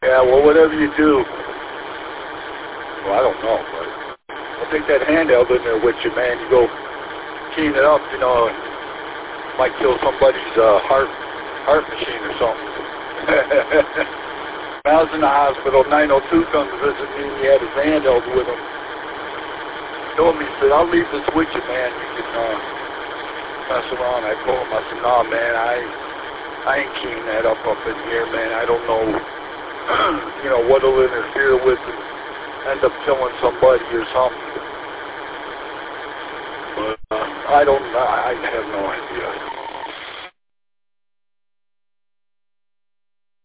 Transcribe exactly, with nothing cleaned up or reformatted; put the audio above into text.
Yeah, well, whatever you do, well, I don't know, but I'll take that handheld in there with you, man. You go keying it up, you know, and might kill somebody's uh, heart heart machine or something. When I was in the hospital, nine oh two come to visit me, and he had his handheld with him. He told me, he said, I'll leave this with you, man. You can uh, mess around. I told him, I said, no, man, I, I ain't keying that up up in here, man. I don't know, you know, what it'll interfere with and end up killing somebody or something. But uh, I don't, I have no idea.